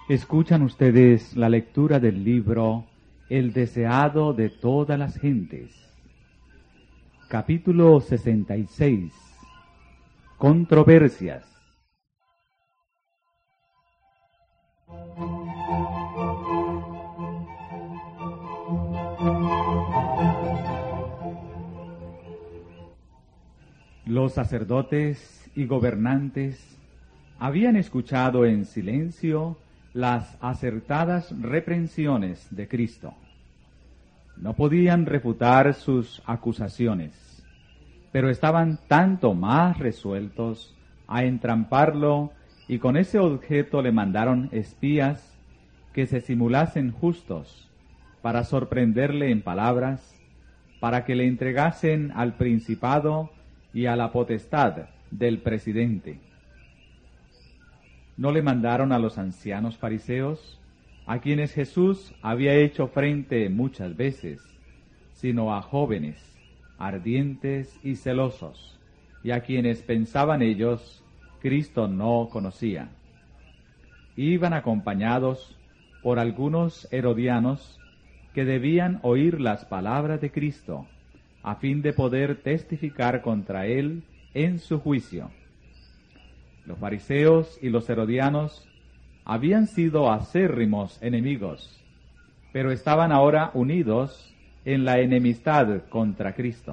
Escuchan ustedes la lectura del libro El deseado de todas las gentes. Capítulo 66. Controversias. Los sacerdotes y gobernantes habían escuchado en silencio las acertadas reprensiones de Cristo. No podían refutar sus acusaciones, pero estaban tanto más resueltos a entramparlo, y con ese objeto le mandaron espías que se simulasen justos para sorprenderle en palabras, para que le entregasen al principado y a la potestad del presidente. ¿No le mandaron a los ancianos fariseos, a quienes Jesús había hecho frente muchas veces, sino a jóvenes, ardientes y celosos, y a quienes pensaban ellos Cristo no conocía? Iban acompañados por algunos herodianos que debían oír las palabras de Cristo, a fin de poder testificar contra él en su juicio. Los fariseos y los herodianos habían sido acérrimos enemigos, pero estaban ahora unidos en la enemistad contra Cristo.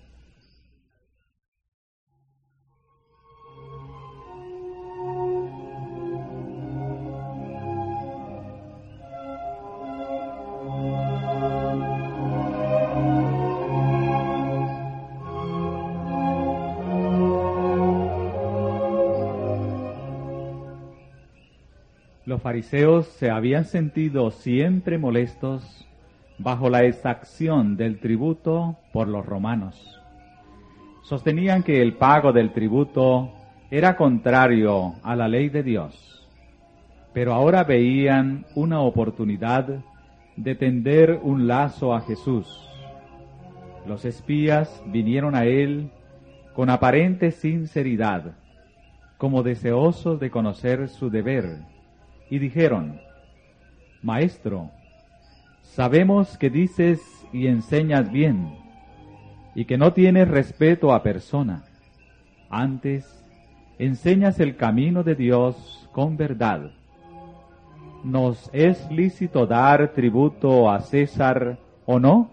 Los fariseos se habían sentido siempre molestos bajo la exacción del tributo por los romanos. Sostenían que el pago del tributo era contrario a la ley de Dios, pero ahora veían una oportunidad de tender un lazo a Jesús. Los espías vinieron a él con aparente sinceridad, como deseosos de conocer su deber, y dijeron: Maestro, sabemos que dices y enseñas bien, y que no tienes respeto a persona. Antes, enseñas el camino de Dios con verdad. ¿Nos es lícito dar tributo a César o no?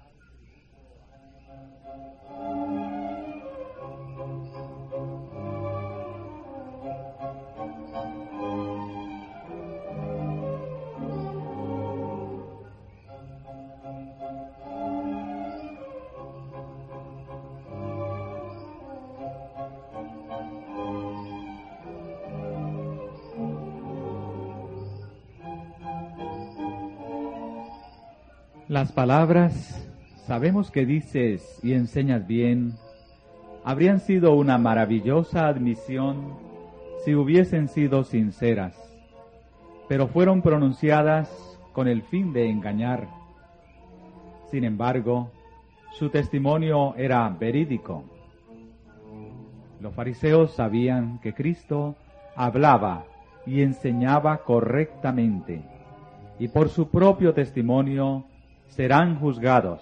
Las palabras, sabemos que dices y enseñas bien, habrían sido una maravillosa admisión si hubiesen sido sinceras, pero fueron pronunciadas con el fin de engañar. Sin embargo, su testimonio era verídico. Los fariseos sabían que Cristo hablaba y enseñaba correctamente, y por su propio testimonio serán juzgados.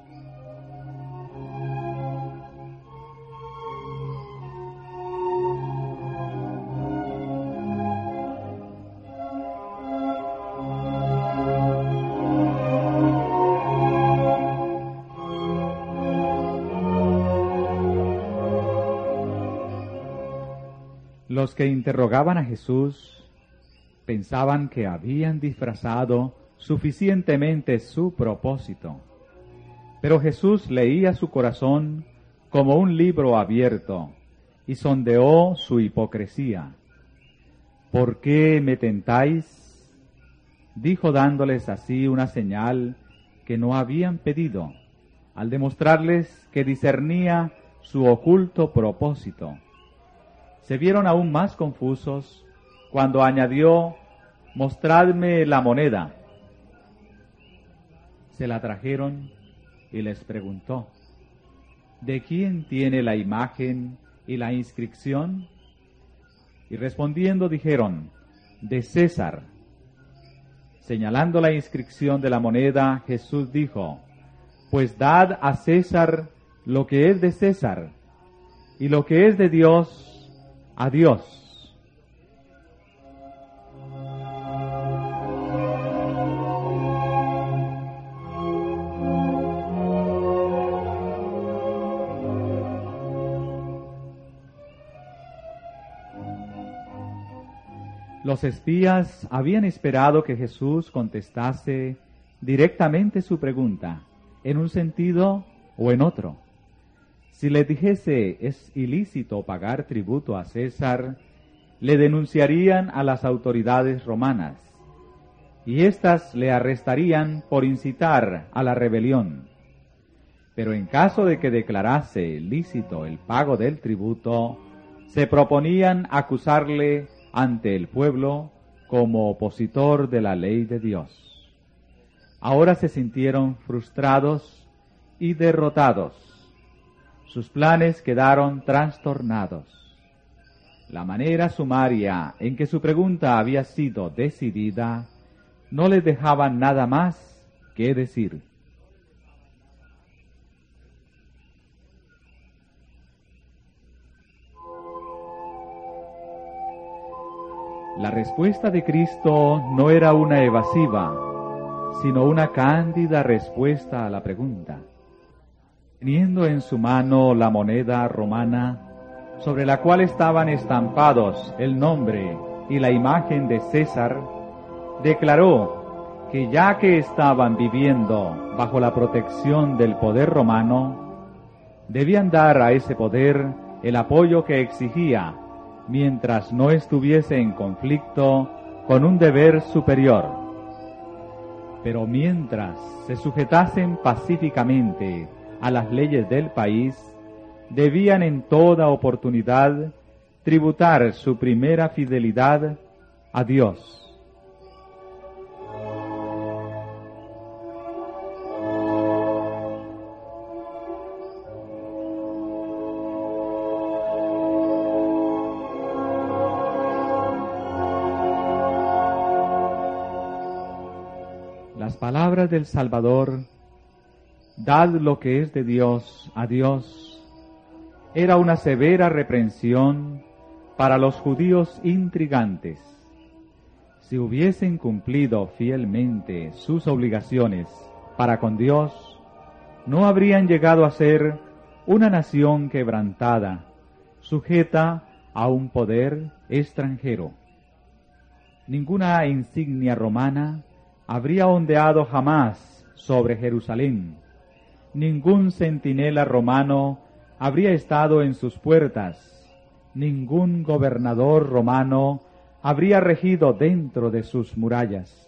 Los que interrogaban a Jesús pensaban que habían disfrazado suficientemente su propósito, pero Jesús leía su corazón como un libro abierto y sondeó su hipocresía. ¿Por qué me tentáis?, dijo, dándoles así una señal que no habían pedido, al demostrarles que discernía su oculto propósito. Se vieron aún más confusos cuando añadió: mostradme la moneda. Se la trajeron y les preguntó: ¿de quién tiene la imagen y la inscripción? Y respondiendo dijeron: de César. Señalando la inscripción de la moneda, Jesús dijo: Pues dad a César lo que es de César, y lo que es de Dios, a Dios. Los espías habían esperado que Jesús contestase directamente su pregunta, en un sentido o en otro. Si les dijese es ilícito pagar tributo a César, le denunciarían a las autoridades romanas, y éstas le arrestarían por incitar a la rebelión. Pero en caso de que declarase lícito el pago del tributo, se proponían acusarle ante el pueblo como opositor de la ley de Dios. Ahora se sintieron frustrados y derrotados. Sus planes quedaron trastornados. La manera sumaria en que su pregunta había sido decidida no les dejaba nada más que decir. La respuesta de Cristo no era una evasiva, sino una cándida respuesta a la pregunta. Teniendo en su mano la moneda romana, sobre la cual estaban estampados el nombre y la imagen de César, declaró que ya que estaban viviendo bajo la protección del poder romano, debían dar a ese poder el apoyo que exigía, mientras no estuviese en conflicto con un deber superior. Pero mientras se sujetasen pacíficamente a las leyes del país, debían en toda oportunidad tributar su primera fidelidad a Dios. Las palabras del Salvador, dad lo que es de Dios a Dios, era una severa reprensión para los judíos intrigantes. Si hubiesen cumplido fielmente sus obligaciones para con Dios, no habrían llegado a ser una nación quebrantada, sujeta a un poder extranjero. Ninguna insignia romana habría ondeado jamás sobre Jerusalén. Ningún centinela romano habría estado en sus puertas. Ningún gobernador romano habría regido dentro de sus murallas.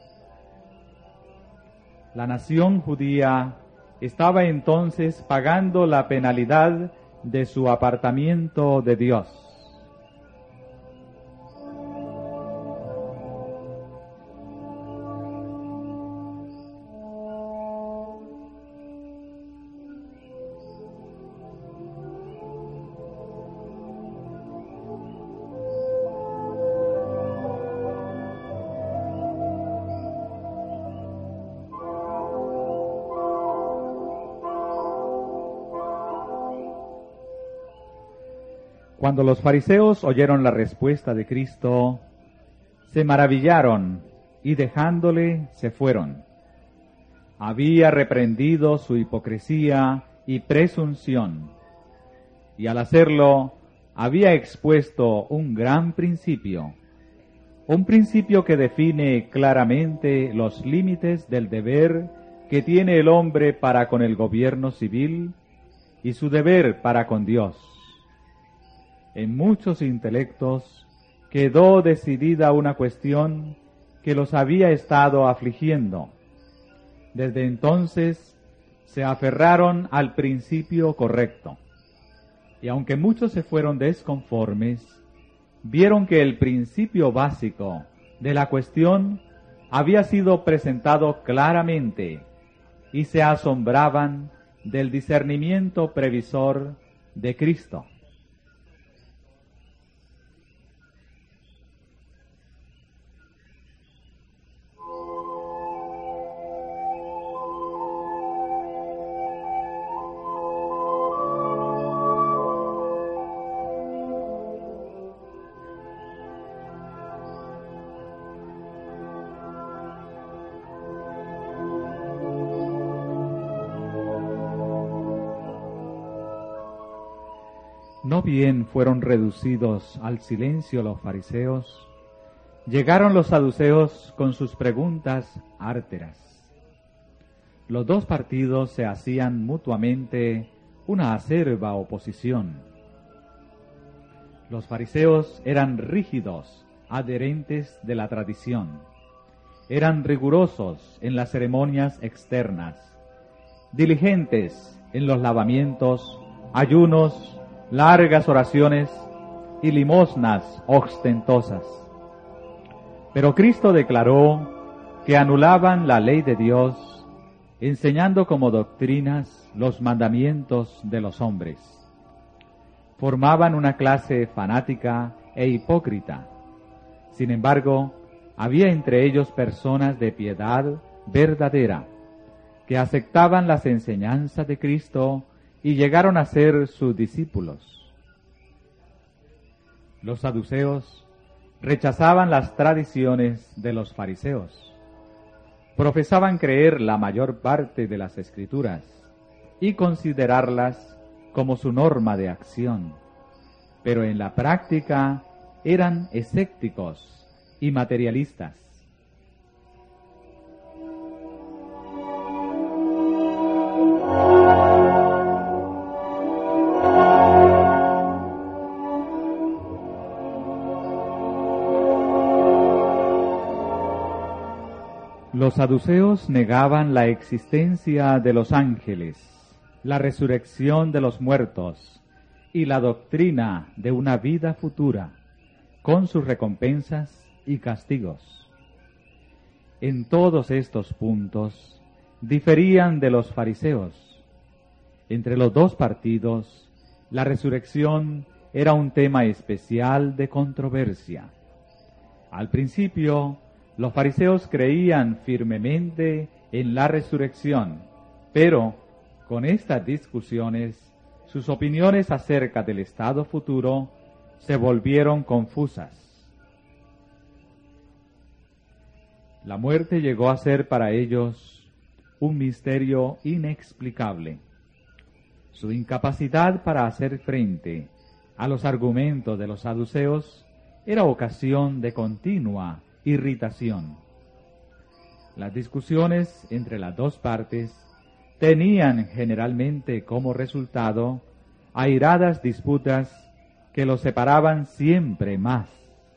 La nación judía estaba entonces pagando la penalidad de su apartamiento de Dios. Cuando los fariseos oyeron la respuesta de Cristo, se maravillaron y dejándole se fueron. Había reprendido su hipocresía y presunción, y al hacerlo había expuesto un gran principio, un principio que define claramente los límites del deber que tiene el hombre para con el gobierno civil y su deber para con Dios. En muchos intelectos quedó decidida una cuestión que los había estado afligiendo. Desde entonces se aferraron al principio correcto, y aunque muchos se fueron desconformes, vieron que el principio básico de la cuestión había sido presentado claramente y se asombraban del discernimiento previsor de Cristo. No bien fueron reducidos al silencio los fariseos, llegaron los saduceos con sus preguntas árteras. Los dos partidos se hacían mutuamente una acerba oposición. Los fariseos eran rígidos, adherentes de la tradición. Eran rigurosos en las ceremonias externas, diligentes en los lavamientos, ayunos, largas oraciones y limosnas ostentosas. Pero Cristo declaró que anulaban la ley de Dios, enseñando como doctrinas los mandamientos de los hombres. Formaban una clase fanática e hipócrita. Sin embargo, había entre ellos personas de piedad verdadera, que aceptaban las enseñanzas de Cristo y llegaron a ser sus discípulos. Los saduceos rechazaban las tradiciones de los fariseos. Profesaban creer la mayor parte de las Escrituras y considerarlas como su norma de acción, pero en la práctica eran escépticos y materialistas. Los saduceos negaban la existencia de los ángeles, la resurrección de los muertos y la doctrina de una vida futura, con sus recompensas y castigos. En todos estos puntos diferían de los fariseos. Entre los dos partidos, la resurrección era un tema especial de controversia. Al principio, los fariseos creían firmemente en la resurrección, pero con estas discusiones, sus opiniones acerca del estado futuro se volvieron confusas. La muerte llegó a ser para ellos un misterio inexplicable. Su incapacidad para hacer frente a los argumentos de los saduceos era ocasión de continua irritación. Las discusiones entre las dos partes tenían generalmente como resultado airadas disputas que los separaban siempre más.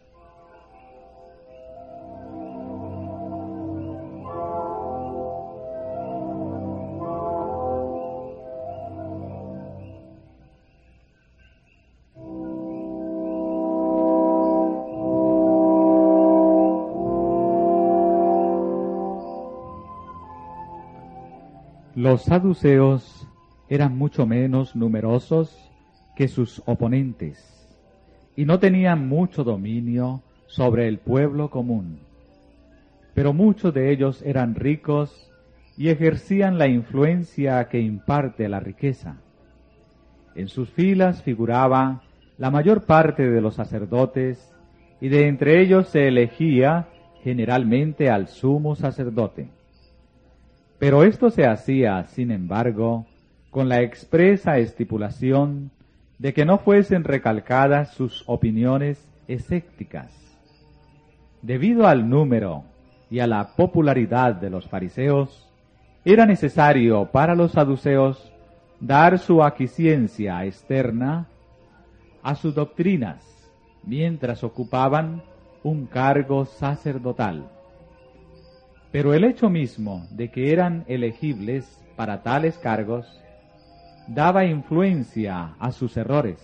Los saduceos eran mucho menos numerosos que sus oponentes y no tenían mucho dominio sobre el pueblo común. Pero muchos de ellos eran ricos y ejercían la influencia que imparte la riqueza. En sus filas figuraba la mayor parte de los sacerdotes y de entre ellos se elegía generalmente al sumo sacerdote. Pero esto se hacía, sin embargo, con la expresa estipulación de que no fuesen recalcadas sus opiniones escépticas. Debido al número y a la popularidad de los fariseos, era necesario para los saduceos dar su aquiescencia externa a sus doctrinas, mientras ocupaban un cargo sacerdotal. Pero el hecho mismo de que eran elegibles para tales cargos daba influencia a sus errores.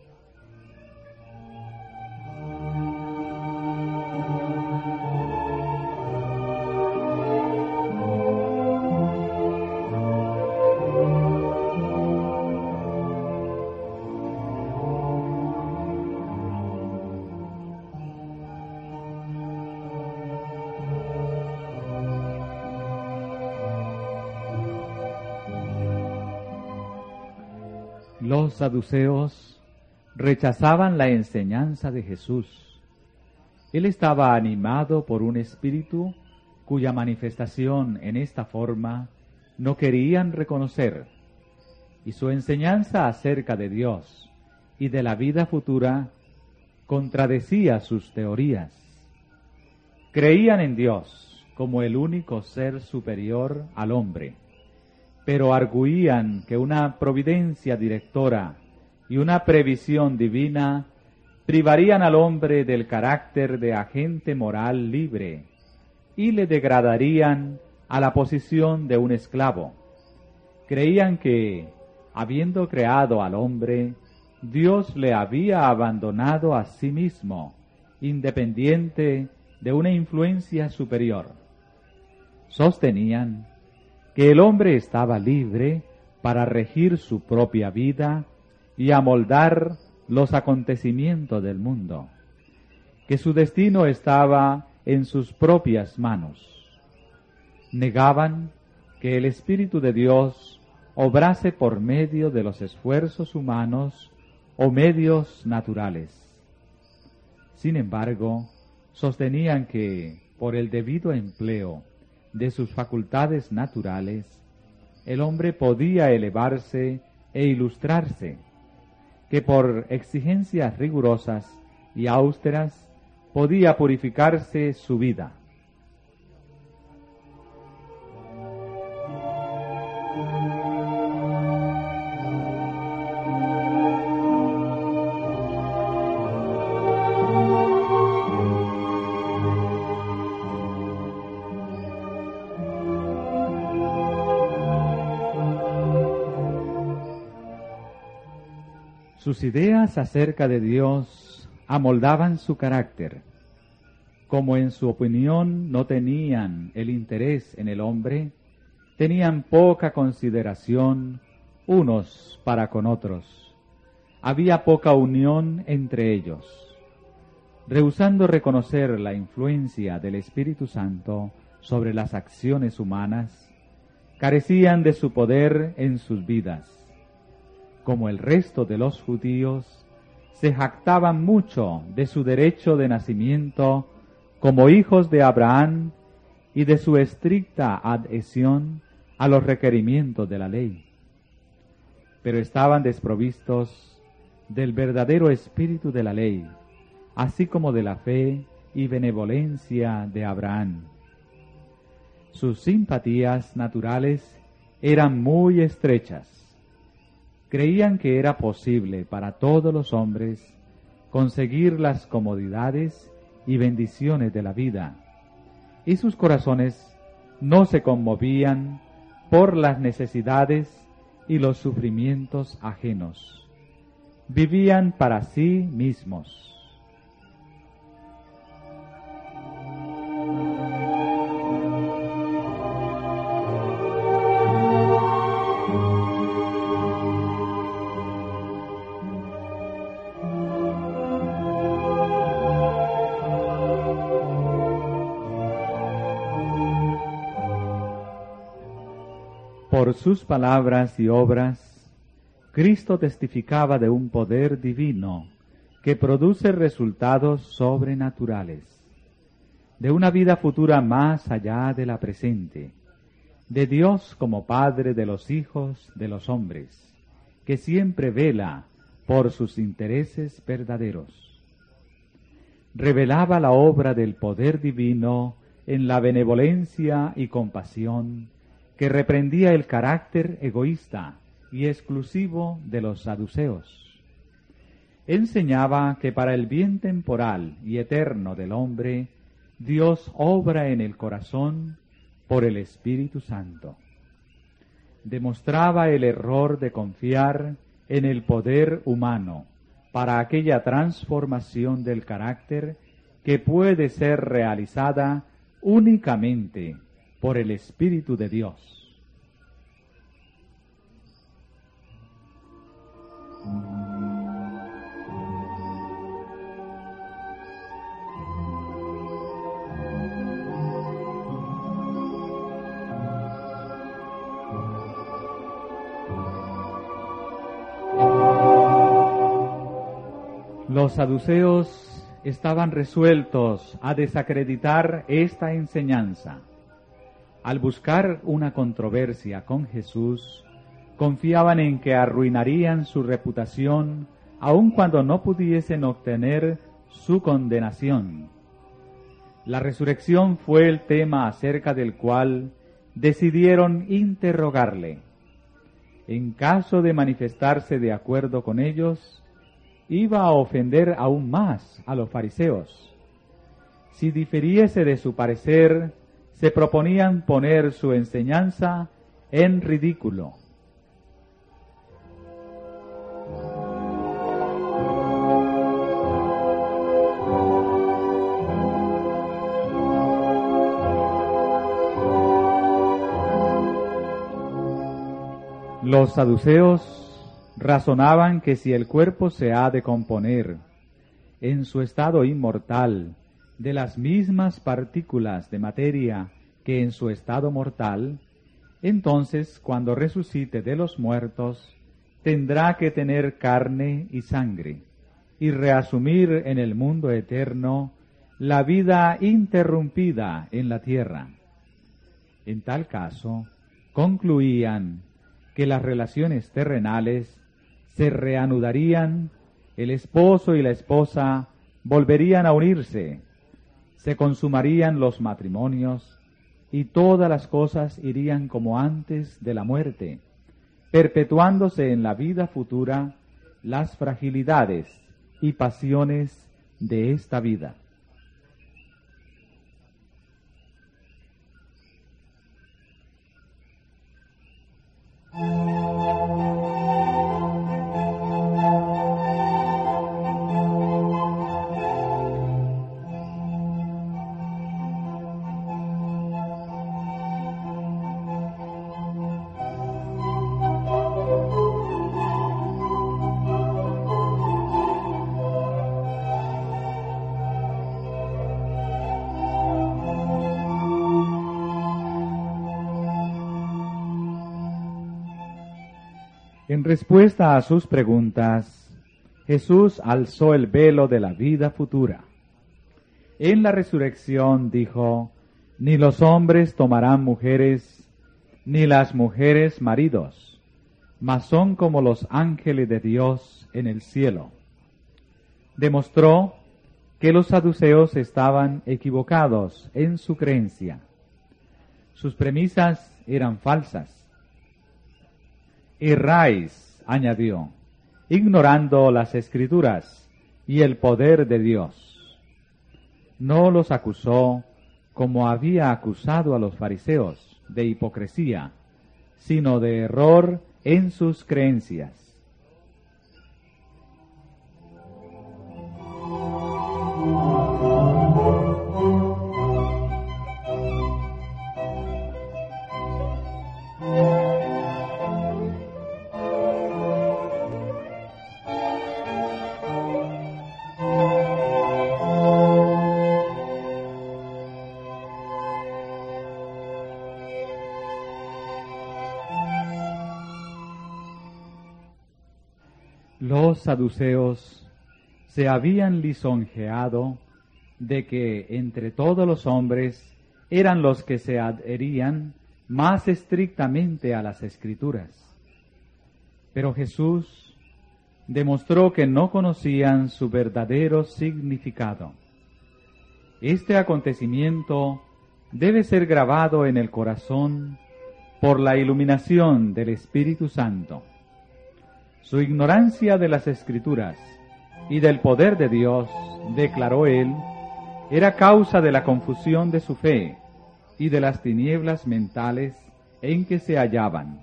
Los saduceos rechazaban la enseñanza de Jesús. Él estaba animado por un espíritu cuya manifestación en esta forma no querían reconocer, y su enseñanza acerca de Dios y de la vida futura contradecía sus teorías. Creían en Dios como el único ser superior al hombre, pero arguían que una providencia directora y una previsión divina privarían al hombre del carácter de agente moral libre y le degradarían a la posición de un esclavo. Creían que, habiendo creado al hombre, Dios le había abandonado a sí mismo, independiente de una influencia superior. Sostenían que el hombre estaba libre para regir su propia vida y amoldar los acontecimientos del mundo, que su destino estaba en sus propias manos. Negaban que el Espíritu de Dios obrase por medio de los esfuerzos humanos o medios naturales. Sin embargo, sostenían que, por el debido empleo de sus facultades naturales, el hombre podía elevarse e ilustrarse, que por exigencias rigurosas y austeras podía purificarse su vida. Sus ideas acerca de Dios amoldaban su carácter. Como en su opinión no tenían el interés en el hombre, tenían poca consideración unos para con otros. Había poca unión entre ellos. Rehusando reconocer la influencia del Espíritu Santo sobre las acciones humanas, carecían de su poder en sus vidas. Como el resto de los judíos, se jactaban mucho de su derecho de nacimiento como hijos de Abraham y de su estricta adhesión a los requerimientos de la ley. Pero estaban desprovistos del verdadero espíritu de la ley, así como de la fe y benevolencia de Abraham. Sus simpatías naturales eran muy estrechas. Creían que era posible para todos los hombres conseguir las comodidades y bendiciones de la vida, y sus corazones no se conmovían por las necesidades y los sufrimientos ajenos. Vivían para sí mismos. Por sus palabras y obras, Cristo testificaba de un poder divino que produce resultados sobrenaturales, de una vida futura más allá de la presente, de Dios como Padre de los hijos de los hombres, que siempre vela por sus intereses verdaderos. Revelaba la obra del poder divino en la benevolencia y compasión que reprendía el carácter egoísta y exclusivo de los saduceos. Enseñaba que para el bien temporal y eterno del hombre, Dios obra en el corazón por el Espíritu Santo. Demostraba el error de confiar en el poder humano para aquella transformación del carácter que puede ser realizada únicamente por el Espíritu de Dios. Los saduceos estaban resueltos a desacreditar esta enseñanza. Al buscar una controversia con Jesús, confiaban en que arruinarían su reputación aun cuando no pudiesen obtener su condenación. La resurrección fue el tema acerca del cual decidieron interrogarle. En caso de manifestarse de acuerdo con ellos, iba a ofender aún más a los fariseos. Si difiriese de su parecer, se proponían poner su enseñanza en ridículo. Los saduceos razonaban que si el cuerpo se ha de componer en su estado inmortal de las mismas partículas de materia que en su estado mortal, entonces cuando resucite de los muertos tendrá que tener carne y sangre y reasumir en el mundo eterno la vida interrumpida en la tierra. En tal caso, concluían que las relaciones terrenales se reanudarían, el esposo y la esposa volverían a unirse, se consumarían los matrimonios y todas las cosas irían como antes de la muerte, perpetuándose en la vida futura las fragilidades y pasiones de esta vida. En respuesta a sus preguntas, Jesús alzó el velo de la vida futura. En la resurrección dijo: ni los hombres tomarán mujeres, ni las mujeres maridos, mas son como los ángeles de Dios en el cielo. Demostró que los saduceos estaban equivocados en su creencia. Sus premisas eran falsas. Erráis, añadió, ignorando las Escrituras y el poder de Dios. No los acusó como había acusado a los fariseos de hipocresía, sino de error en sus creencias. Los saduceos se habían lisonjeado de que entre todos los hombres eran los que se adherían más estrictamente a las Escrituras. Pero Jesús demostró que no conocían su verdadero significado. Este acontecimiento debe ser grabado en el corazón por la iluminación del Espíritu Santo. Su ignorancia de las Escrituras y del poder de Dios, declaró él, era causa de la confusión de su fe y de las tinieblas mentales en que se hallaban.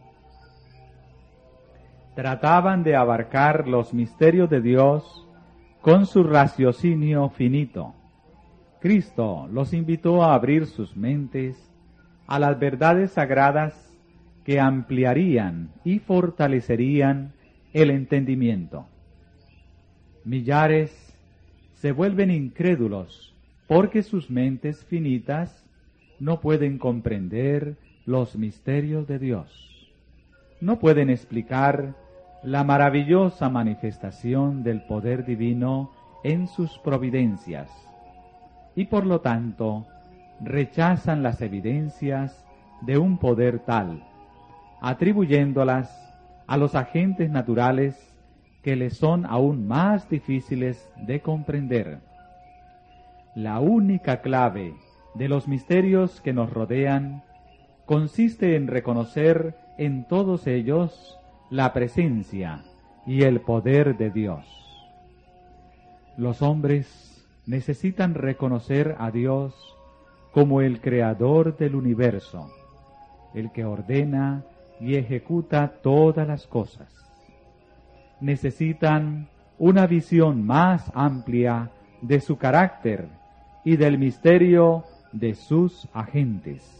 Trataban de abarcar los misterios de Dios con su raciocinio finito. Cristo los invitó a abrir sus mentes a las verdades sagradas que ampliarían y fortalecerían el entendimiento. Millares se vuelven incrédulos porque sus mentes finitas no pueden comprender los misterios de Dios. No pueden explicar la maravillosa manifestación del poder divino en sus providencias y por lo tanto rechazan las evidencias de un poder tal, atribuyéndolas a los agentes naturales que les son aún más difíciles de comprender. La única clave de los misterios que nos rodean consiste en reconocer en todos ellos la presencia y el poder de Dios. Los hombres necesitan reconocer a Dios como el creador del universo, el que ordena y ejecuta todas las cosas. Necesitan una visión más amplia de su carácter y del misterio de sus agentes.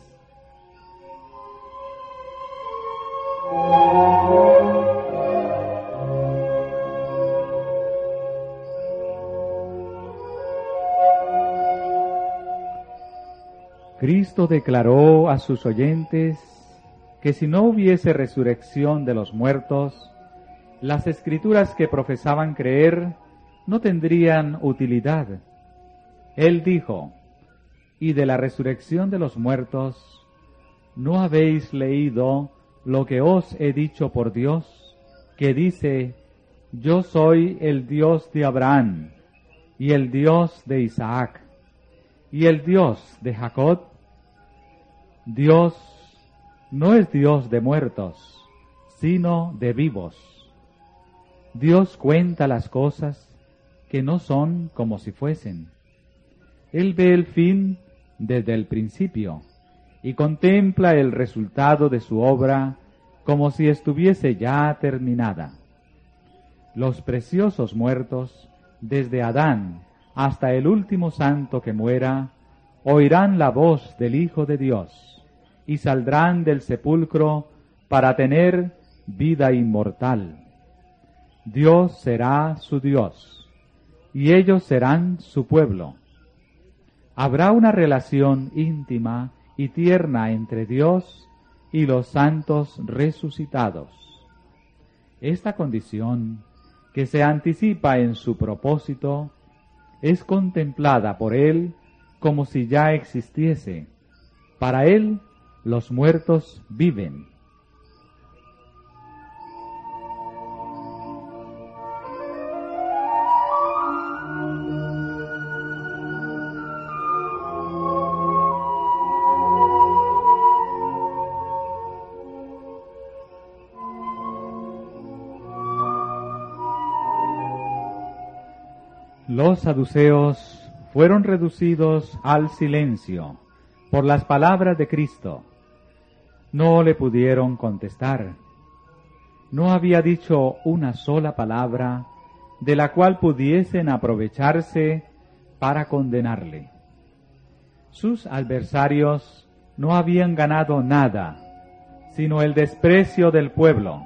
Cristo declaró a sus oyentes que si no hubiese resurrección de los muertos, las escrituras que profesaban creer no tendrían utilidad. Él dijo: y de la resurrección de los muertos, ¿no habéis leído lo que os he dicho por Dios, que dice: yo soy el Dios de Abraham, y el Dios de Isaac, y el Dios de Jacob? Dios no es Dios de muertos, sino de vivos. Dios cuenta las cosas que no son como si fuesen. Él ve el fin desde el principio y contempla el resultado de su obra como si estuviese ya terminada. Los preciosos muertos, desde Adán hasta el último santo que muera, oirán la voz del Hijo de Dios y saldrán del sepulcro para tener vida inmortal. Dios será su Dios y ellos serán su pueblo. Habrá una relación íntima y tierna entre Dios y los santos resucitados. Esta condición, que se anticipa en su propósito, es contemplada por Él como si ya existiese. Para Él, los muertos viven. Los saduceos fueron reducidos al silencio por las palabras de Cristo. No le pudieron contestar. No había dicho una sola palabra de la cual pudiesen aprovecharse para condenarle. Sus adversarios no habían ganado nada, sino el desprecio del pueblo.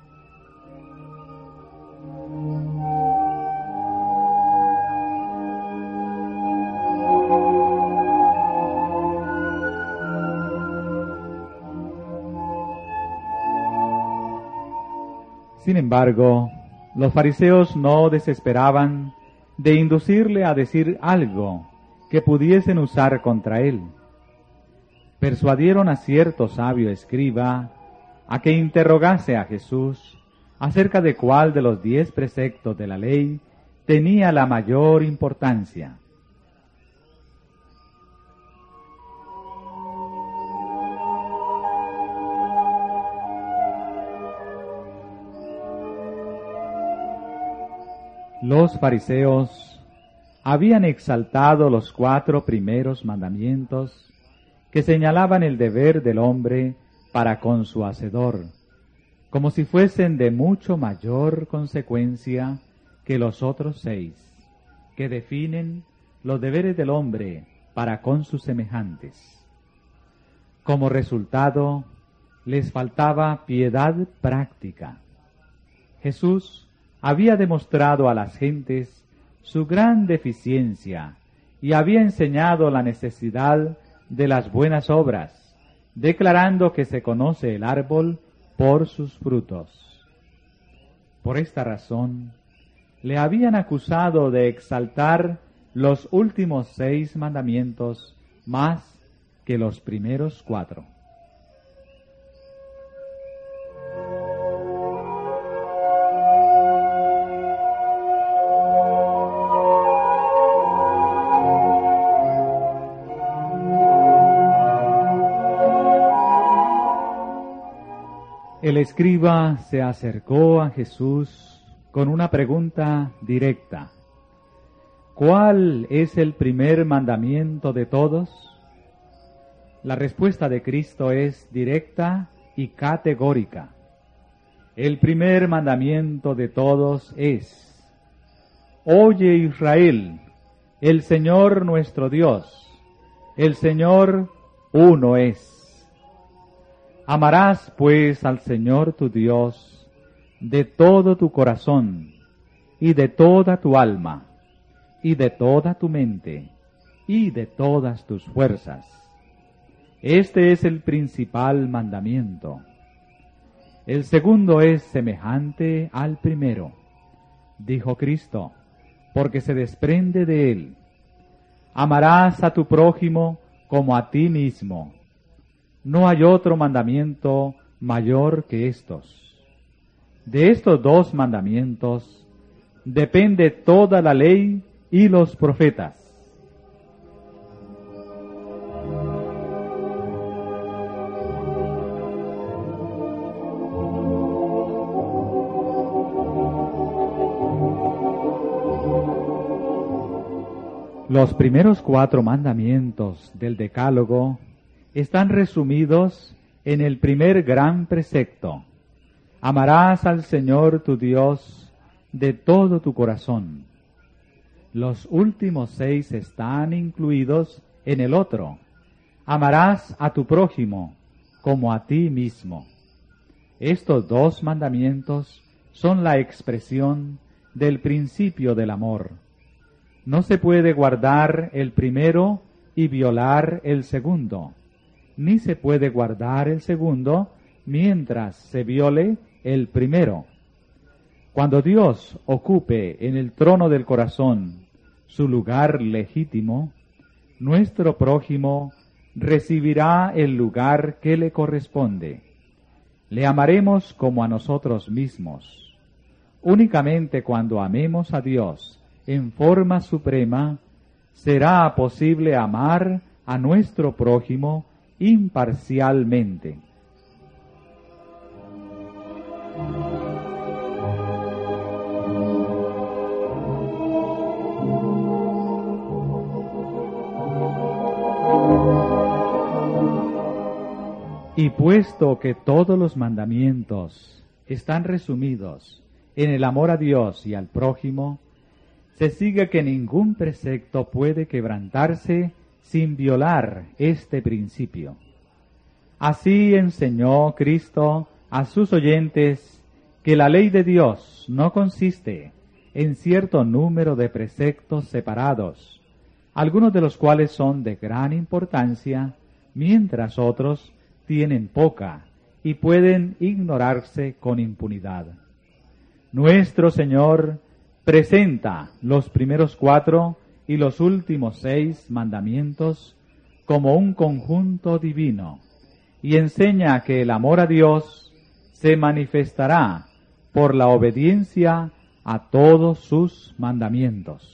Sin embargo, los fariseos no desesperaban de inducirle a decir algo que pudiesen usar contra él. Persuadieron a cierto sabio escriba a que interrogase a Jesús acerca de cuál de los 10 preceptos de la ley tenía la mayor importancia. Los fariseos habían exaltado los 4 primeros mandamientos que señalaban el deber del hombre para con su Hacedor, como si fuesen de mucho mayor consecuencia que los otros 6, que definen los deberes del hombre para con sus semejantes. Como resultado, les faltaba piedad práctica. Jesús había demostrado a las gentes su gran deficiencia y había enseñado la necesidad de las buenas obras, declarando que se conoce el árbol por sus frutos. Por esta razón, le habían acusado de exaltar los últimos 6 mandamientos más que los primeros 4. El escriba se acercó a Jesús con una pregunta directa. ¿Cuál es el primer mandamiento de todos? La respuesta de Cristo es directa y categórica. El primer mandamiento de todos es: Oye Israel, el Señor nuestro Dios, el Señor uno es. Amarás pues al Señor tu Dios de todo tu corazón, y de toda tu alma, y de toda tu mente, y de todas tus fuerzas. Este es el principal mandamiento. El segundo es semejante al primero, dijo Cristo, porque se desprende de él. Amarás a tu prójimo como a ti mismo. No hay otro mandamiento mayor que estos. De estos dos mandamientos depende toda la ley y los profetas. Los primeros 4 mandamientos del Decálogo están resumidos en el primer gran precepto: amarás al Señor tu Dios de todo tu corazón. Los últimos 6 están incluidos en el otro: amarás a tu prójimo como a ti mismo. Estos 2 mandamientos son la expresión del principio del amor. No se puede guardar el primero y violar el segundo, ni se puede guardar el segundo mientras se viole el primero. Cuando Dios ocupe en el trono del corazón su lugar legítimo, nuestro prójimo recibirá el lugar que le corresponde. Le amaremos como a nosotros mismos. Únicamente cuando amemos a Dios en forma suprema, será posible amar a nuestro prójimo imparcialmente. Y puesto que todos los mandamientos están resumidos en el amor a Dios y al prójimo, se sigue que ningún precepto puede quebrantarse sin violar este principio. Así enseñó Cristo a sus oyentes que la ley de Dios no consiste en cierto número de preceptos separados, algunos de los cuales son de gran importancia, mientras otros tienen poca y pueden ignorarse con impunidad. Nuestro Señor presenta los primeros 4 y los últimos 6 mandamientos como un conjunto divino y enseña que el amor a Dios se manifestará por la obediencia a todos sus mandamientos.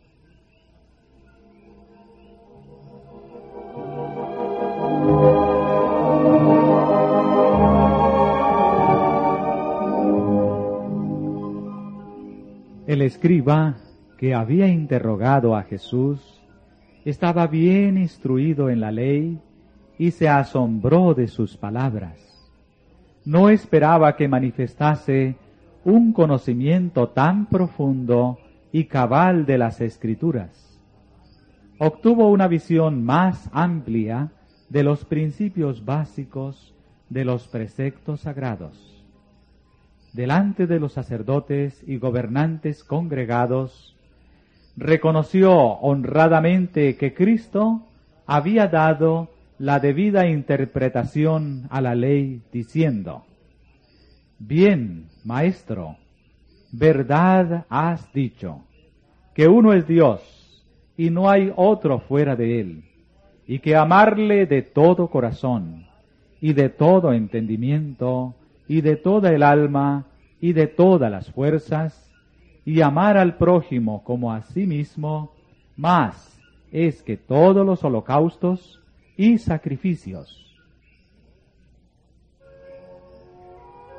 El escriba que había interrogado a Jesús estaba bien instruido en la ley y se asombró de sus palabras. No esperaba que manifestase un conocimiento tan profundo y cabal de las Escrituras. Obtuvo una visión más amplia de los principios básicos de los preceptos sagrados. Delante de los sacerdotes y gobernantes congregados, reconoció honradamente que Cristo había dado la debida interpretación a la ley, diciendo: Bien, maestro, verdad has dicho, que uno es Dios y no hay otro fuera de él, y que amarle de todo corazón, y de todo entendimiento, y de toda el alma, y de todas las fuerzas, y amar al prójimo como a sí mismo, más es que todos los holocaustos y sacrificios.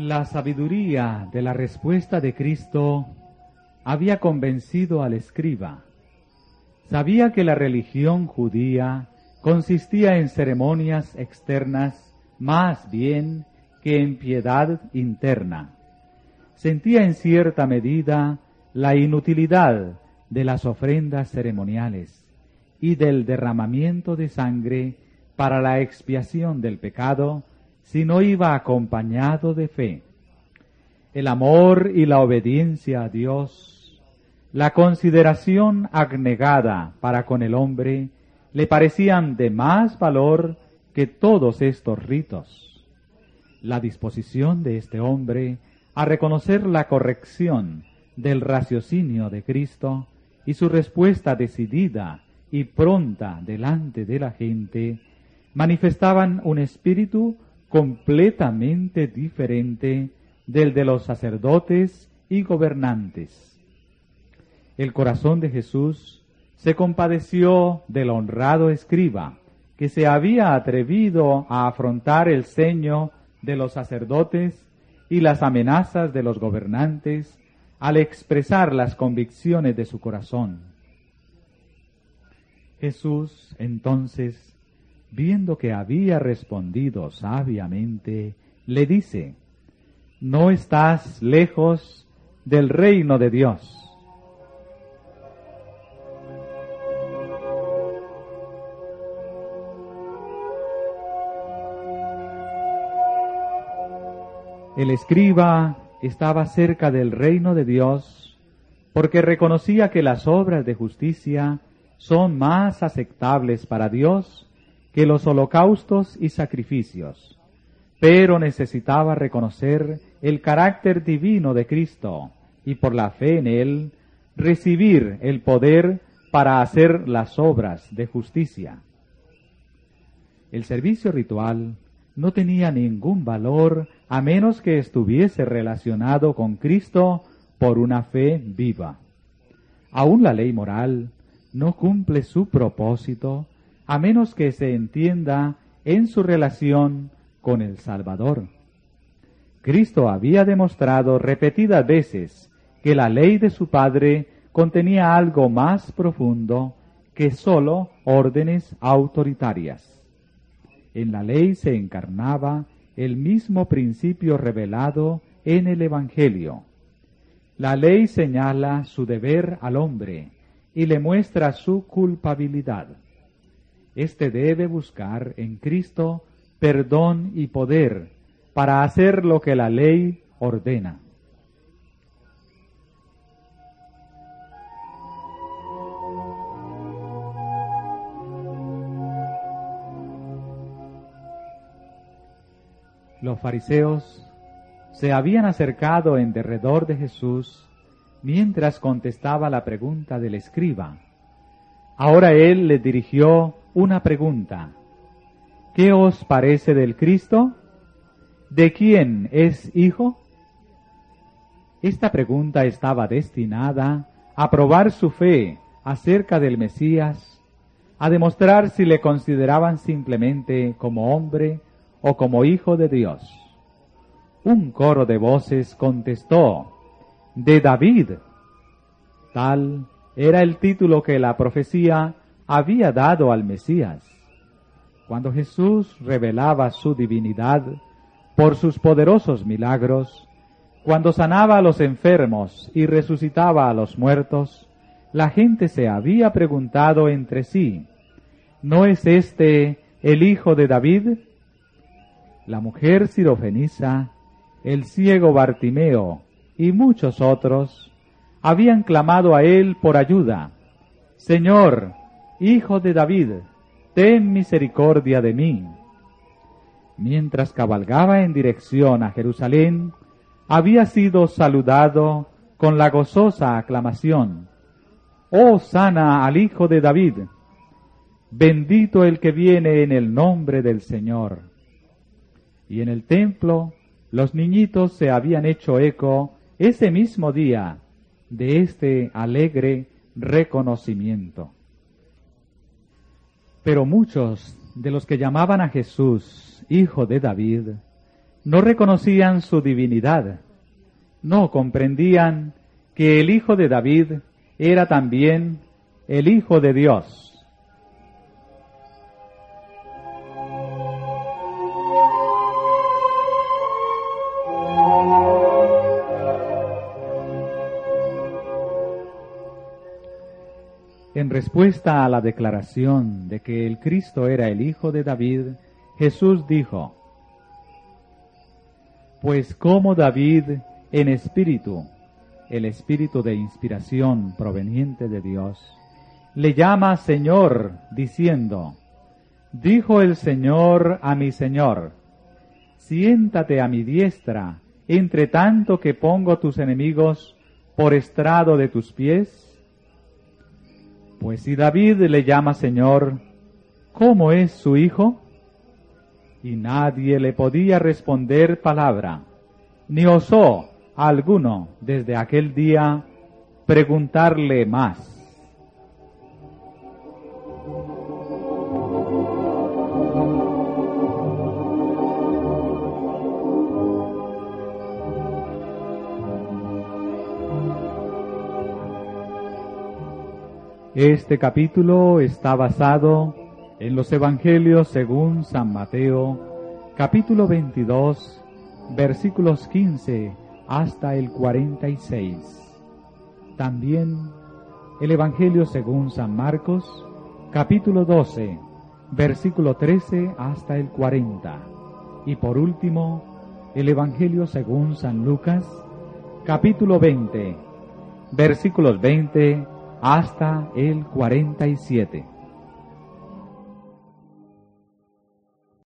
La sabiduría de la respuesta de Cristo había convencido al escriba. Sabía que la religión judía consistía en ceremonias externas más bien que en piedad interna. Sentía en cierta medida la inutilidad de las ofrendas ceremoniales y del derramamiento de sangre para la expiación del pecado si no iba acompañado de fe. El amor y la obediencia a Dios, la consideración abnegada para con el hombre, le parecían de más valor que todos estos ritos. La disposición de este hombre a reconocer la corrección del raciocinio de Cristo y su respuesta decidida y pronta delante de la gente manifestaban un espíritu completamente diferente del de los sacerdotes y gobernantes. El corazón de Jesús se compadeció del honrado escriba, que se había atrevido a afrontar el ceño de los sacerdotes y las amenazas de los gobernantes al expresar las convicciones de su corazón. Jesús, entonces, viendo que había respondido sabiamente, le dice: no estás lejos del reino de Dios. El escriba estaba cerca del reino de Dios porque reconocía que las obras de justicia son más aceptables para Dios que los holocaustos y sacrificios, pero necesitaba reconocer el carácter divino de Cristo y por la fe en Él recibir el poder para hacer las obras de justicia. El servicio ritual no tenía ningún valor a menos que estuviese relacionado con Cristo por una fe viva. Aún la ley moral no cumple su propósito a menos que se entienda en su relación con el Salvador. Cristo había demostrado repetidas veces que la ley de su Padre contenía algo más profundo que sólo órdenes autoritarias. En la ley se encarnaba el mismo principio revelado en el Evangelio. La ley señala su deber al hombre y le muestra su culpabilidad. Éste debe buscar en Cristo perdón y poder para hacer lo que la ley ordena. Los fariseos se habían acercado en derredor de Jesús mientras contestaba la pregunta del escriba. Ahora él les dirigió una pregunta: ¿qué os parece del Cristo? ¿De quién es hijo? Esta pregunta estaba destinada a probar su fe acerca del Mesías, a demostrar si le consideraban simplemente como hombre o como hijo de Dios. Un coro de voces contestó: de David. Tal era el título que la profecía había dado al Mesías. Cuando Jesús revelaba su divinidad por sus poderosos milagros, cuando sanaba a los enfermos y resucitaba a los muertos, la gente se había preguntado entre sí: ¿no es este el hijo de David? La mujer sirofenisa, el ciego Bartimeo y muchos otros habían clamado a él por ayuda: Señor, hijo de David, ten misericordia de mí. Mientras cabalgaba en dirección a Jerusalén, había sido saludado con la gozosa aclamación: ¡Hosana al hijo de David! Bendito el que viene en el nombre del Señor. Y en el templo los niñitos se habían hecho eco ese mismo día de este alegre reconocimiento. Pero muchos de los que llamaban a Jesús hijo de David No reconocían su divinidad, no comprendían que el Hijo de David era también el Hijo de Dios. En respuesta a la declaración de que el Cristo era el Hijo de David, Jesús dijo: Pues como David en espíritu, el espíritu de inspiración proveniente de Dios, le llama Señor, diciendo: Dijo el Señor a mi Señor: Siéntate a mi diestra, entre tanto que pongo tus enemigos por estrado de tus pies. Pues si David le llama Señor, ¿cómo es su hijo? Y nadie le podía responder palabra, ni osó alguno desde aquel día preguntarle más. Este capítulo está basado en los Evangelios según San Mateo, capítulo 22, versículos 15 hasta el 46. También el Evangelio según San Marcos, capítulo 12, versículo 13 hasta el 40. Y por último, el Evangelio según San Lucas, capítulo 20, versículos 20 hasta el 47.